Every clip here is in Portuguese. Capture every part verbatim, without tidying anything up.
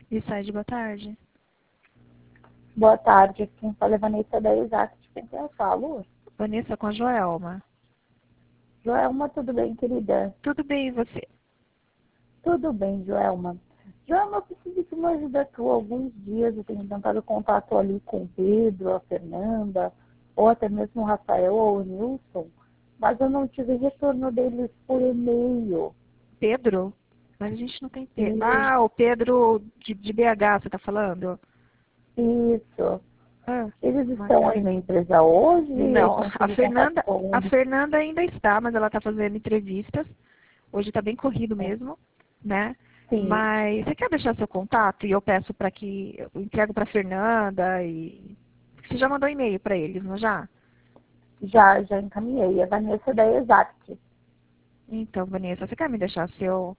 E sai de boa tarde. Boa tarde, quem fala é Vanessa da Exact. Quem que eu falo? Vanessa com a Joelma. Joelma, tudo bem, querida? Tudo bem, e você? Tudo bem, Joelma. Joelma, eu preciso de uma ajuda tua. Alguns dias eu tenho tentado contato ali com o Pedro, a Fernanda, ou até mesmo o Rafael ou o Nilson, mas eu não tive retorno deles por e-mail. Pedro? Mas a gente não tem Pedro. E Ah, o Pedro de, de B H, você tá falando? isso. Ah, Eles mas- estão aí na empresa hoje? Eu não, a consigo contato Fernanda, com a eles? Fernanda ainda está, mas ela tá fazendo entrevistas. Hoje tá bem corrido mesmo, né? Sim, Mas você quer deixar seu contato e eu peço para que eu entrego para Fernanda e você já mandou e-mail para eles, não já? já, já encaminhei. É Vanessa da Exact. Então, Vanessa, você quer me deixar seu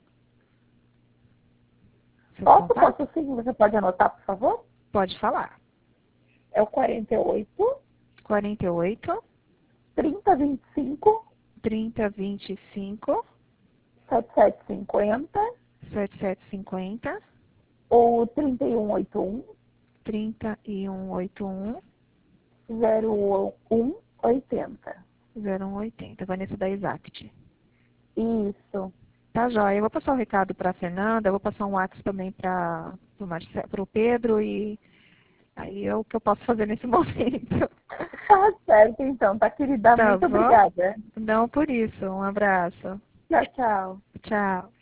seu Posso, contato? posso sim. Você pode anotar, por favor? Pode falar. É o quarenta e oito, quarenta e oito, trinta, vinte e cinco, trinta, vinte e cinco, setenta e sete cinquenta setenta e sete cinquenta, ou trinta e um oitenta e um, trinta e um oitenta e um, zero um oitenta. zero um oitenta. Vanessa da Exact. Isso. Tá, joia. Eu vou passar o recado para a Fernanda, eu vou passar um WhatsApp também para o Pedro e aí é o que eu posso fazer nesse momento. Tá certo, então. Tá, querida? Tá Muito bom? obrigada. Não por isso. Um abraço. Tchau, tchau. Tchau.